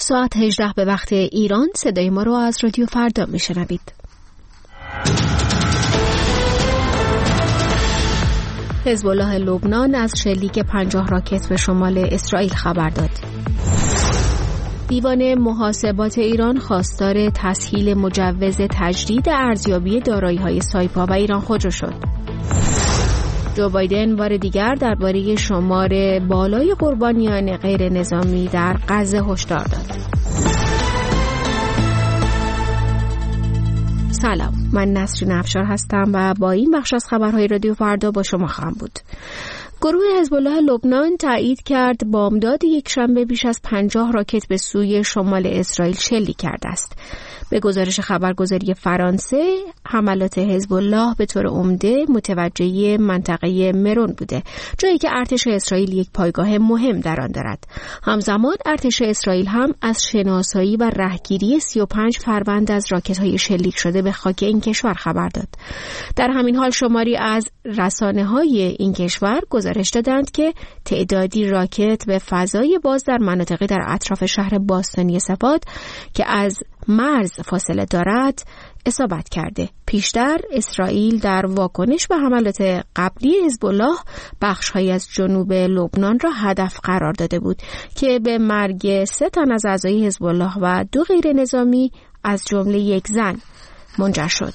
ساعت 18 به وقت ایران. صدای ما رو از رادیو فردا میشنوید. حزب الله لبنان از شلیک 50 راکت به شمال اسرائیل خبر داد. دیوان محاسبات ایران خواستار تسهیل مجوز تجدید ارزیابی دارایی‌های سایپا و ایران خودرو شد. جو بایدن بار دیگر درباره شمار بالای قربانیان غیر نظامی در غزه هشدار داد. سلام، من نسرین افشار هستم و با این بخش از خبرهای رادیو فردا با شما خواهم بود. گروه حزب الله لبنان تایید کرد بامداد یکشنبه بیش از 50 راکت به سوی شمال اسرائیل شلیک کرده است. به گزارش خبرگزاری فرانسه، حملات حزب الله به طور عمده متوجه منطقه مرون بوده، جایی که ارتش اسرائیل یک پایگاه مهم در آن دارد. همزمان ارتش اسرائیل هم از شناسایی و رهگیری 35 فروند از راکت‌های شلیک شده به خاک این کشور خبر داد. در همین حال شماری از رسانه‌های این کشور گزارش دادند که تعدادی راکت به فضای باز در مناطقی در اطراف شهر باستانی سفاد که از مرز فاصله دارد اصابت کرده. پیشتر اسرائیل در واکنش به حملات قبلی حزب الله بخش‌هایی از جنوب لبنان را هدف قرار داده بود که به مرگ 3 تن از اعضای حزب الله و 2 غیر نظامی از جمله یک زن منجر شد.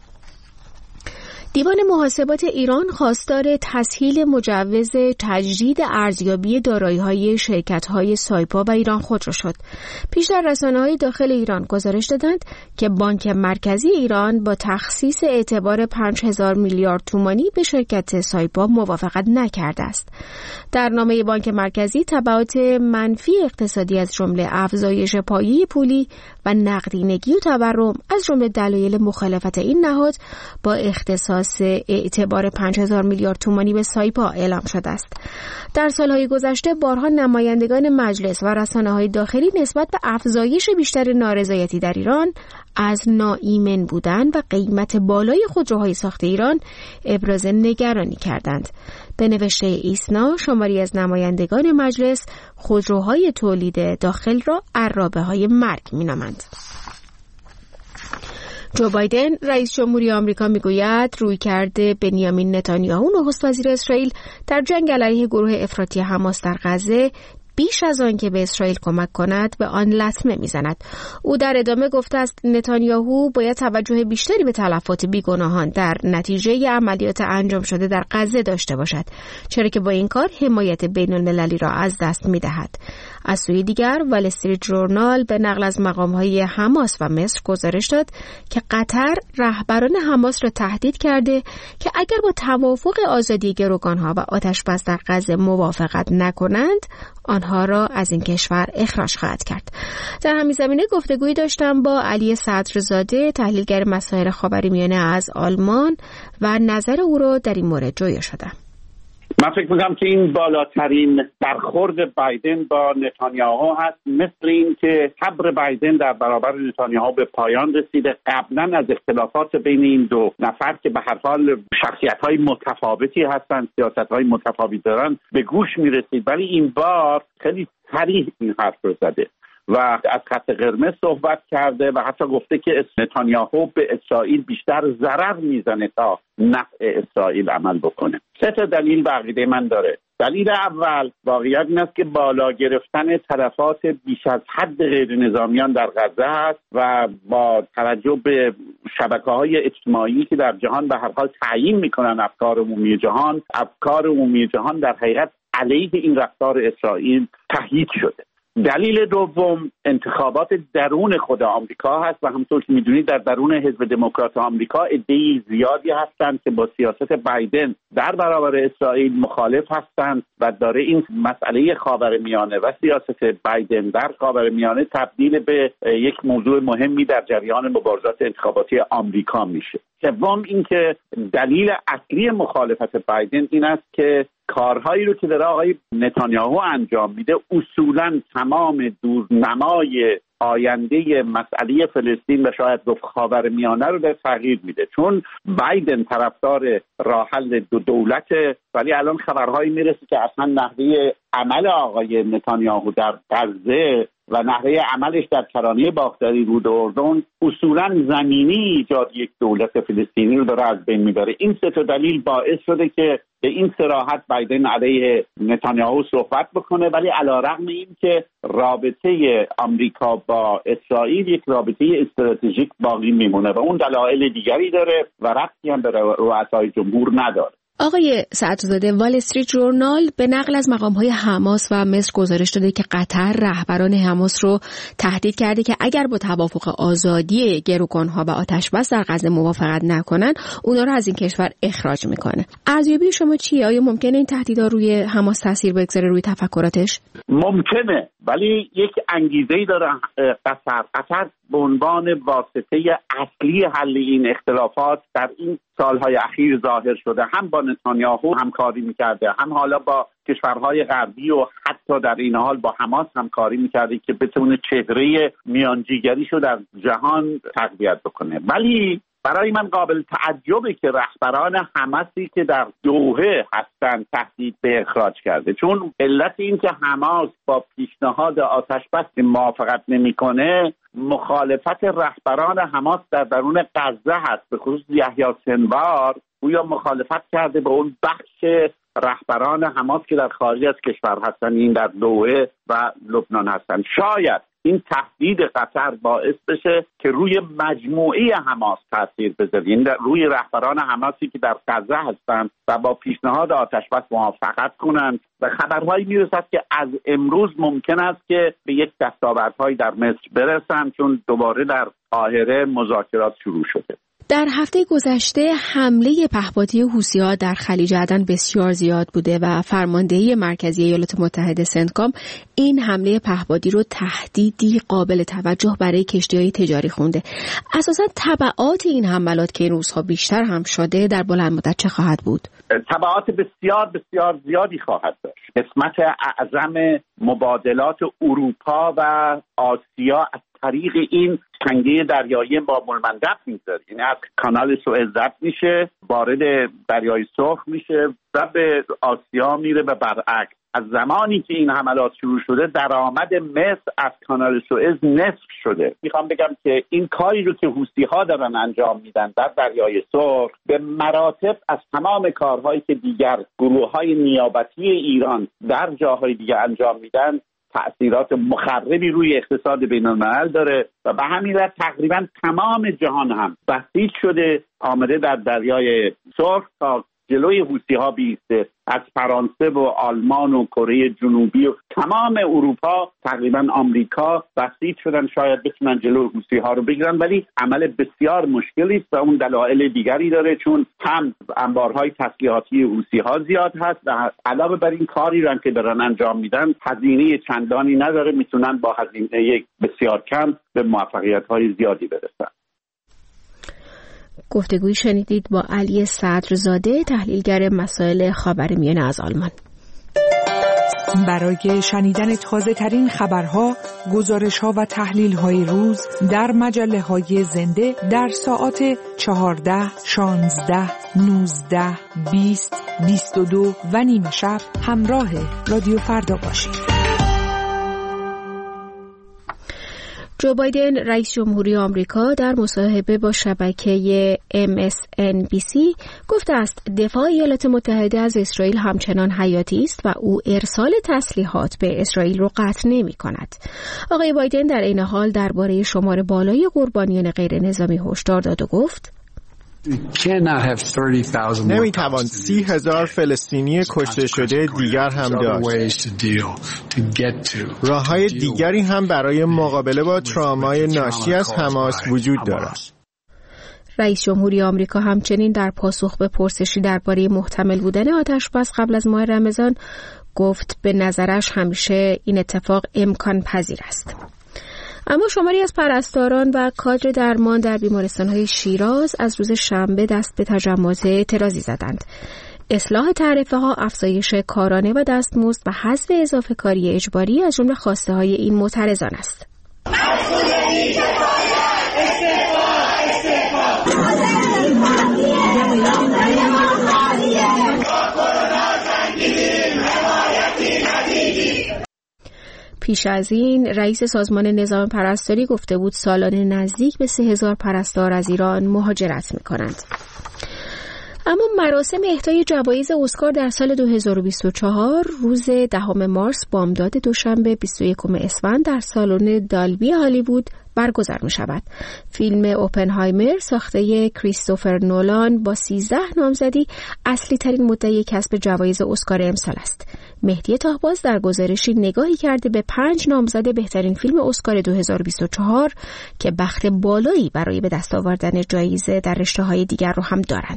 دیوان محاسبات ایران خواستار تسهیل مجوز تجدید ارزیابی دارایی‌های شرکت‌های سایپا و ایران خودرو شد. پیشتر رسانه‌های داخل ایران گزارش دادند که بانک مرکزی ایران با تخصیص اعتبار 5000 میلیارد تومانی به شرکت سایپا موافقت نکرده است. در نامه بانک مرکزی تبعات منفی اقتصادی از جمله افزایش پایه پولی و نقدینگی و تورم از جمله دلایل مخالفت این نهاد با اختصاص اعتبار 5000 میلیارد تومانی به سایپا اعلام شده است. در سالهای گذشته بارها نمایندگان مجلس و رسانه‌های داخلی نسبت به افزایش بیشتر نارضایتی در ایران از ناایمن بودن و قیمت بالای خودروهای ساخت ایران ابراز نگرانی کردند. به نوشته ایسنا، شماری از نمایندگان مجلس خودروهای تولید داخل را عرابه‌های مرگ می‌نامند. جو بایدن رئیس جمهوری آمریکا میگوید رویکرد بنیامین نتانیاهو نخست وزیر اسرائیل در جنگ علیه گروه افراطی حماس در غزه بیش از آن که به اسرائیل کمک کند به آن لطمه میزند. او در ادامه گفته است نتانیاهو باید توجه بیشتری به تلفات بیگناهان در نتیجه عملیات انجام شده در غزه داشته باشد، چرا که با این کار حمایت بین‌المللی را از دست میدهد. از سوی دیگر وال استریت ژورنال به نقل از مقام‌های حماس و مصر گزارش داد که قطر رهبران حماس را تهدید کرده که اگر با توافق آزادی گروگان‌ها و آتش‌بس در غزه موافقت نکنند، آنها را از این کشور اخراج خواهد کرد. در همین زمینه گفتگویی داشتم با علی صدرزاده، تحلیلگر مسائل خاورمیانه از آلمان و نظر او را در این مورد جویا شدم. من فکر می‌کنم که این بالاترین برخورد بایدن با نتانیاهو هست، مثل این که صبر بایدن در برابر نتانیاهو به پایان رسیده. قبلا از اختلافات بین این دو نفر که به هر حال شخصیت‌های متفاوتی هستند، سیاست‌های متفاوتی دارن، به گوش می‌رسید، ولی این بار خیلی صریح این حرف رو زده و از خط قرمز صحبت کرده و حتی گفته که نتانیاهو به اسرائیل بیشتر ضرر میزنه تا نفع اسرائیل عمل بکنه. 3 تا دلیل به عقیده من داره. دلیل اول واقعیت این است که بالا گرفتن تلفات بیش از حد غیر نظامیان در غزه است و با توجه به شبکه‌های اجتماعی که در جهان به هر حال تعیین میکنن افکار عمومی جهان در حقیقت علیه این رفتار اسرائیل تأیید شده. دلیل دوم انتخابات درون خود آمریکا هست و همونطور که میدونید در درون حزب دموکرات آمریکا عده‌ای زیادی هستند که با سیاست بایدن در برابر اسرائیل مخالف هستند و داره این مسئله خاورمیانه و سیاست بایدن در خاورمیانه تبدیل به یک موضوع مهمی در جریان مبارزات انتخاباتی آمریکا میشه. سوم اینکه دلیل اصلی مخالفت بایدن این است که کارهایی رو که داره آقای نتانیاهو انجام میده اصولاً تمام دورنمای آینده مسئله فلسطین و شاید گفت خاورمیانه رو در تغییر میده، چون بایدن طرفدار راه حل 2 دولت، ولی الان خبرهایی میرسه که اصلا نحوه عمل آقای نتانیاهو در غزه و نحوه عملش در کرانه باختری رود اردن اصولا زمینی ایجاد یک دولت فلسطینی رو داره از بین میبره. این سه تا دلیل باعث شده که به این صراحت بایدن علیه نتانیاهو صحبت بکنه، ولی علیرغم این که رابطه آمریکا با اسرائیل یک رابطه استراتژیک باقی میمونه و اون دلایل دیگری داره و ربطی هم به رؤسای جمهور نداره. آقای سعدزاده، وال استریت ژورنال به نقل از مقام‌های حماس و مصر گزارش داده که قطر رهبران حماس رو تهدید کرده که اگر با توافق آزادی گروگان‌ها و آتش‌بس در غزه موافقت نکنن، اونا رو از این کشور اخراج میکنه. ارزیابی شما چیه؟ آیا ممکنه این تهدیدها روی حماس تاثیر بگذاره روی تفکراتش؟ ممکنه، ولی یک انگیزه‌ای داره قطر به عنوان واسطه اصلی حل این اختلافات در این سالهای اخیر ظاهر شده. هم با نتانیاهو همکاری میکرده، هم حالا با کشورهای غربی و حتی در این حال با حماس همکاری میکرده که بتونه چهره میانجیگریشو در جهان تقویت بکنه. ولی برای من قابل تعجبه که رهبران حماسی که در دوحه هستن تهدید به اخراج کرده، چون علت این که حماس با پیشنهاد آتش‌بس موافقت نمیکنه مخالفت رهبران حماس در درون غزه هست. به خصوص یحیی سنوار گویا مخالفت کرده به اون بخش رهبران حماس که در خارج از کشور هستن، این در دوحه و لبنان هستن. شاید این تهدید قطر باعث بشه که روی مجموعه حماس تاثیر بذاره، یعنی روی رهبران حماسی که در غزه هستند و با پیشنهاد آتش‌بس موافقت کنند. و خبرهایی میرسد که از امروز ممکن است که به یک دستاوردهایی در مصر برسند، چون دوباره در قاهره مذاکرات شروع شده. در هفته گذشته حمله پهپادی حوثی‌ها در خلیج عدن بسیار زیاد بوده و فرماندهی مرکزی ایالات متحده سنتکام این حمله پهپادی رو تهدیدی قابل توجه برای کشتی‌های تجاری خونده. اساساً تبعات این حملات که این روزها بیشتر هم شده در بلند مدت چه خواهد بود؟ تبعات بسیار بسیار زیادی خواهد داشت. قسمت اعظم مبادلات اروپا و آسیا از طریق این تنگه دریایی باب المندب می‌ذاره، یعنی از کانال سوئز رد میشه، وارد دریای سرخ میشه و به آسیا میره و برعکس. از زمانی که این حملات شروع شده درآمد مصر از کانال سوئز نصف شده. میخوام بگم که این کاری رو که حوثی‌ها دارن انجام میدن در دریای سرخ به مراتب از تمام کارهایی که دیگر گروه‌های نیابتی ایران در جاهای دیگه انجام میدن تأثیرات مخربی روی اقتصاد بین‌الملل داره و به همین جهت تقریبا تمام جهان هم بسیج شده آمده در دریای سرخ تا جلوی حوثی‌ها بیسته. از فرانسه و آلمان و کره جنوبی و تمام اروپا، تقریبا آمریکا بسیج شدن شاید بتونن جلوی حوثی‌ها رو بگیرن، ولی عمل بسیار مشکلی است و اون دلایل دیگری داره، چون هم انبارهای تسلیحاتی حوثی‌ها زیاد هست و علاوه بر این کاری رو که دارن انجام میدن هزینه چندانی نداره، میتونن با هزینه بسیار کم به موفقیت‌های زیادی برسن. گفتگوی شنیدید با علی صدرزاده، تحلیلگر مسائل خاورمیانه از آلمان. برای شنیدن تازه ترین خبرها، گزارش‌ها و تحلیل‌های روز در مجله‌های زنده در ساعات 14، 16، 19، 20، 22 و نیم شب همراه رادیو فردا باشید. جو بایدن رئیس جمهوری آمریکا در مصاحبه با شبکه MSNBC گفته است دفاع ایالات متحده از اسرائیل همچنان حیاتی است و او ارسال تسلیحات به اسرائیل را قطع نمی‌کند. آقای بایدن در این حال درباره شمار بالای قربانیان غیر نظامی هشدار داد و گفت نمیتوان 30,000 فلسطینی کشته شده دیگر هم داشت. راه‌های دیگری هم برای مقابله با ترومای ناشی از حماس وجود دارد. رئیس جمهوری آمریکا همچنین در پاسخ به پرسشی درباره محتمل بودن آتش‌بس قبل از ماه رمضان گفت به نظرش همیشه این اتفاق امکان پذیر است. اما شماری از پرستاران و کادر درمان در بیمارستان‌های شیراز از روز شنبه دست به تجمعات اعتراضی زدند. اصلاح تعرفه‌ها، افزایش کارانه و دستمزد و حذف اضافه کاری اجباری از جمله خواسته‌های این معترضان است. پیش از این رئیس سازمان نظام پرستاری گفته بود سالانه نزدیک به 3000 پرستار از ایران مهاجرت می‌کنند. اما مراسم اهدای جوایز اسکار در سال 2024 روز 10 مارس بامداد دوشنبه 21 اسفند در سالن دالبی هالیوود برگزار می شود. فیلم اوپنهایمر ساخته کریستوفر نولان با 13 نامزدی اصلی ترین مدعی کسب جوایز اسکار امسال است. مهدی طاهباز در گزارشی نگاهی کرده به 5 نامزد بهترین فیلم اسکار 2024 که بخت بالایی برای به دست آوردن جایزه در رشته‌های دیگر رو هم دارند.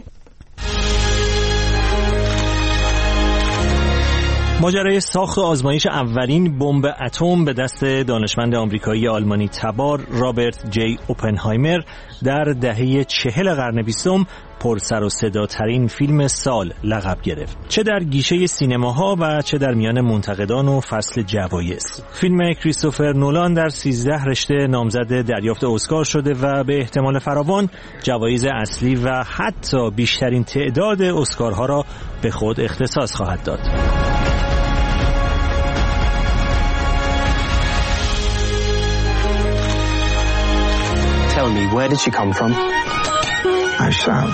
ماجرای ساخت و آزمایش اولین بمب اتم به دست دانشمند آمریکایی آلمانی تبار رابرت جی اوپنهایمر در دهه 40 قرن 20 پر سر و صداترین فیلم سال لقب گرفت، چه در گیشه سینماها و چه در میان منتقدان و فصل جوایز. فیلم کریستوفر نولان در 13 رشته نامزد دریافت اسکار شده و به احتمال فراوان جوایز اصلی و حتی بیشترین تعداد اسکارها را به خود اختصاص خواهد داد. Tell me, where did she come from? I shall.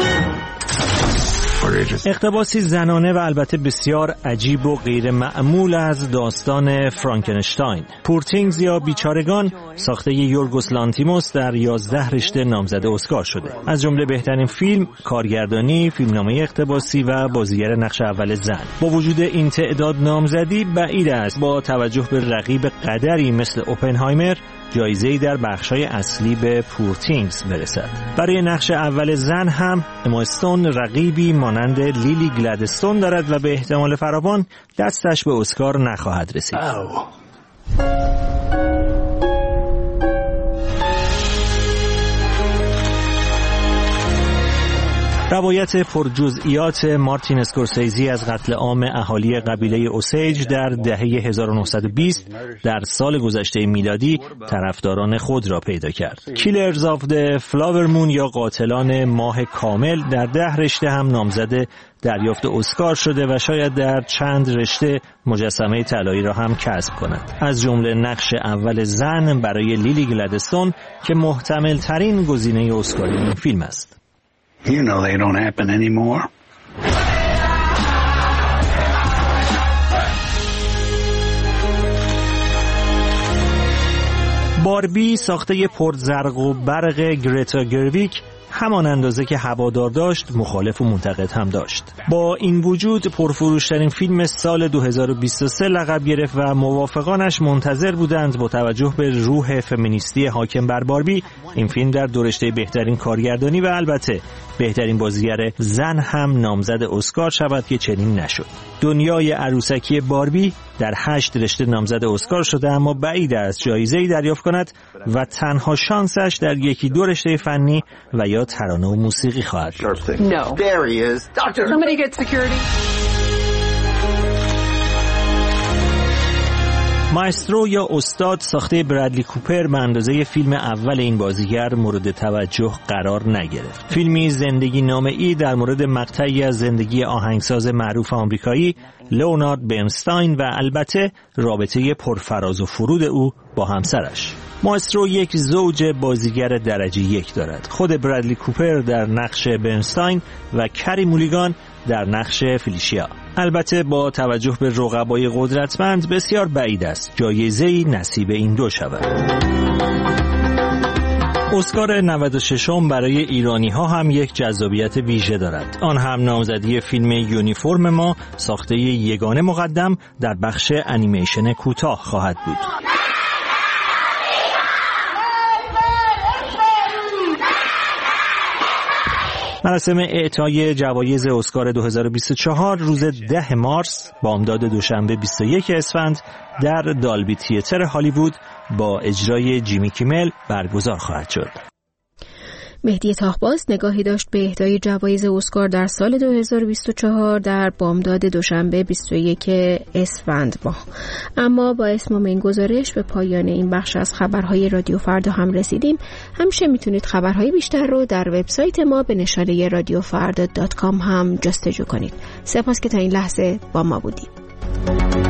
اقتباسی زنانه و البته بسیار عجیب و غیر معمول از داستان فرانکنشتاین. پور تینگز یا بیچارگان ساخته یورگوس لانتیموس در 11 رشته نامزد اسکار شده، از جمله بهترین فیلم، کارگردانی، فیلمنامه اقتباسی و بازیگر نقش اول زن. با وجود این تعداد نامزدی بعید است با توجه به رقیب قدری مثل اوپنهایمر جایزه‌ای در بخش‌های اصلی به پور تینگز برسد. برای نقش اول زن هم اما استون رقیبی مانند لیلی گلادستون دارد و به احتمال فراوان دستش به اسکار نخواهد رسید. روایت پرجزئیات مارتین اسکورسیزی از قتل عام اهالی قبیله اوسیج در دهه 1920 در سال گذشته میلادی طرفداران خود را پیدا کرد. کیلرز آف د فلاور مون یا قاتلان ماه کامل در 10 رشته هم نامزد دریافت اسکار شده و شاید در چند رشته مجسمه طلایی را هم کسب کند، از جمله نقش اول زن برای لیلی گلادستون که محتمل ترین گزینه اسکاری این فیلم است. You know they don't happen anymore. باربی ساخته پرزرق و برق گرتا گرویک همان اندازه که هوادار داشت مخالف و منتقد هم داشت. با این وجود پرفروشترین فیلم سال 2023 لقب گرفت و موافقانش منتظر بودند با توجه به روح فمینیستی حاکم بر باربی این فیلم در دو رشته بهترین کارگردانی و البته بهترین بازیگر زن هم نامزد اسکار شود که چنین نشد. دنیای عروسکی باربی در 8 رشته نامزد اسکار شده اما بعید است جایزه‌ای دریافت کند و تنها شانسش در 1-2 رشته فنی و یا ترانه و موسیقی خواهد بود. No. There he is. Doctor. Somebody get security. ماسترو یا استاد ساخته برادلی کوپر به اندازه فیلم اول این بازیگر مورد توجه قرار نگرفت. فیلمی زندگی نامه‌ای در مورد مقطعی از زندگی آهنگساز معروف آمریکایی لئونارد برنستاین و البته رابطه پرفراز و فرود او با همسرش. ماسترو یک زوج بازیگر درجه 1 دارد. خود برادلی کوپر در نقش برنستاین و کری مولیگان در نقش فلیشیا. البته با توجه به رقبای قدرتمند بسیار بعید است جایزه‌ای نصیب این دو شود. اسکار 96 برای ایرانی ها هم یک جذابیت ویژه دارد. آن هم نامزدی فیلم یونیفرم ما ساخته یگانه مقدم در بخش انیمیشن کوتاه خواهد بود. مراسم اعطای جوایز اسکار 2024 روز 10 مارس بامداد دوشنبه 21 اسفند در دالبی تیاتر هالیوود با اجرای جیمی کیمل برگزار خواهد شد. مهدی طاهباز نگاهی داشت به اهدای جوایز اسکار در سال 2024 در بامداد دوشنبه 21 اسفند ماه. اما با اتمام این گزارش به پایان این بخش از خبرهای رادیو فردا هم رسیدیم. همیشه میتونید خبرهای بیشتر رو در وبسایت ما به نشانه radiofarda.com هم جستجو کنید. سپاس که تا این لحظه با ما بودید.